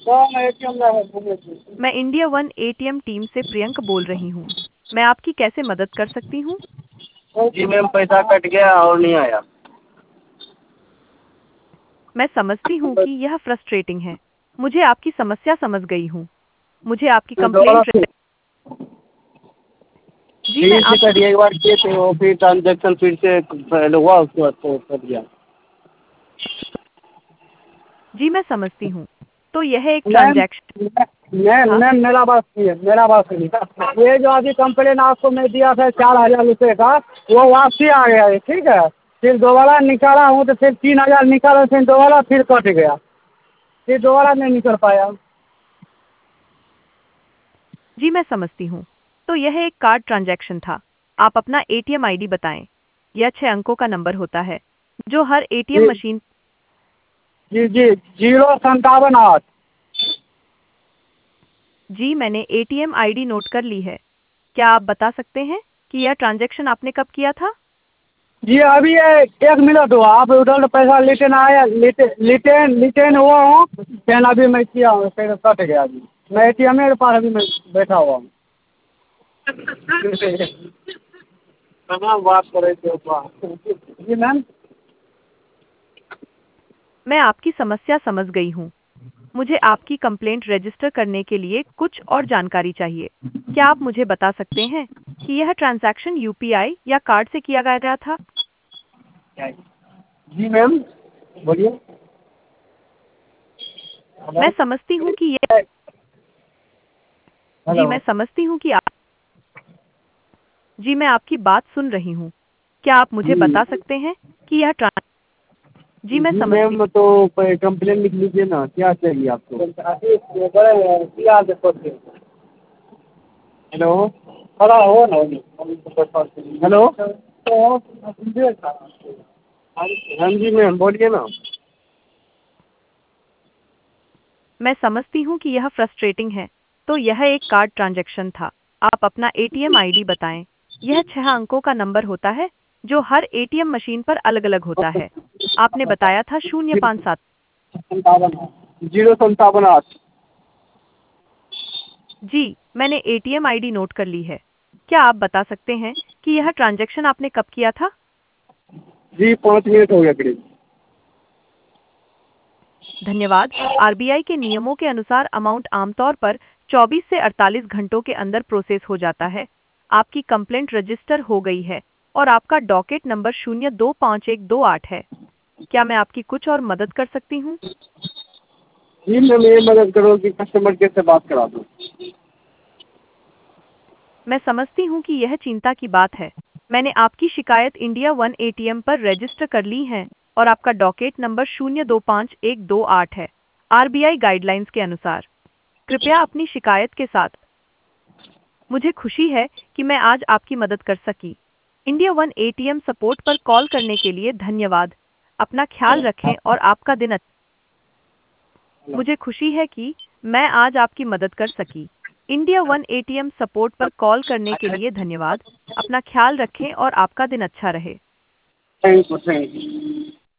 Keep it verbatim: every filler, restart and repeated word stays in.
कौन एटीएम में है बोले थे? मैं इंडिया वन एटीएम टीम से प्रियंक बोल रही हूँ। मैं आपकी कैसे मदद कर सकती हूँ? जी मैम, पैसा कट गया और नहीं आया। मैं समझती हूँ कि यह फ्रस्ट्रेटिंग है। मुझे आपकी समस्या समझ गई हूँ। मुझे आपकी फिर दोबारा कंप्लेंट फिर जी मैं फिर से आप कट गया, एक बार किए थे वो, फिर ट्रांजेक्शन फिर से पहले हुआ, उसके बाद तो कट गया। जी मैं समझती हूँ। तो यह एक मैम ट्रांजैक्शन मैम था। मैम मेरा बात सुनिए, मेरा बात सुनिए। ये जो अभी कंप्लेन आपको मैं दिया था चार हज़ार रुपये का, वो वापसी आ गया है, ठीक है। फिर दोबारा निकाला हूँ तो फिर तीन हज़ार निकाला, फिर दोबारा फिर कट गया, फिर दोबारा नहीं निकल पाया। जी मैं समझती हूँ। तो यह एक कार्ड ट्रांजैक्शन था। आप अपना एटीएम आईडी बताएं। यह छह अंकों का नंबर होता है जो हर एटीएम जी मशीन जी जी जीरो संतावन आठ। जी मैंने एटीएम आईडी नोट कर ली है। क्या आप बता सकते हैं कि यह ट्रांजैक्शन आपने कब किया था? जी अभी ये एक मिनट हुआ, आप उधर पैसा रिटर्न आया, रिटर्न रिटर्न हुआ हूँ, फिर अभी मैं किया हूँ, फिर कट गया। अभी मैं एटीएम के पास अभी मैं बैठा हुआ हूँ। कहाँ बात कर रहे थे? जी मैम। मैं आपकी समस्या समझ गई हूँ। मुझे आपकी कंप्लेंट रजिस्टर करने के लिए कुछ और जानकारी चाहिए। क्या आप मुझे बता सकते हैं कि यह ट्रांजैक्शन यूपीआई या कार्ड से किया गया था? जी मैम, बोलिए। मैं हेलो समझती हूँ कि यह जी हेलो। मैं समझती हूँ कि आप जी मैं आपकी बात सुन रही हूँ। क्या आप मुझे जी बता सकते हैं कि यह ट्रां जी मैं जी समझती मैम, तो कंप्लेन लिख लीजिए ना, क्या चाहिए आपको? हेलो, खड़ा हो ना। हेलो, हाँ जी मैम, बोलिए ना। मैं समझती हूँ कि यह फ्रस्ट्रेटिंग है। तो यह एक कार्ड ट्रांजैक्शन था। आप अपना एटीएम आईडी बताएं। यह छह अंकों का नंबर होता है जो हर एटीएम मशीन पर अलग-अलग होता है। आपने बताया था शून्य पाँच सात। जीरो संतावन आठ। जी, मैंने एटीएम आईडी नोट कर ली है। क्या आप बता सकते हैं कि यह ट्रांजैक्शन आपने कब किया था? जी पाँच मिनट हो गया करीब। धन्यवाद। आरबीआई के नियमों के अनुसार अमाउंट आमतौर पर चौबीस से अड़तालीस घंटों के अंदर प्रोसेस हो जाता है। आपकी कंप्लेंट रजिस्टर हो गई है और आपका डॉकेट नंबर शून्य दो पाँच एक दो आठ है। क्या मैं आपकी कुछ और मदद कर सकती हूँ? जी मैम, ये मदद करो कि कस्टमर केयर से बात करा दो। मैं समझती हूँ कि यह चिंता की बात है। मैंने आपकी शिकायत इंडिया वन एटीएम पर रजिस्टर कर ली है और आपका डॉकेट नंबर शून्य दो पाँच एक दो आठ है। आरबीआई गाइडलाइंस के अनुसार कृपया अपनी शिकायत के साथ। मुझे खुशी है कि मैं आज आपकी मदद कर सकी। इंडिया वन एटीएम सपोर्ट पर कॉल करने के लिए धन्यवाद। अपना ख्याल रखें और आपका दिन अच्छा। मुझे खुशी है कि मैं आज आपकी मदद कर सकी। इंडिया वन एटीएम सपोर्ट पर कॉल करने के लिए धन्यवाद। अपना ख्याल रखें और आपका दिन अच्छा रहे। Thank you, thank you.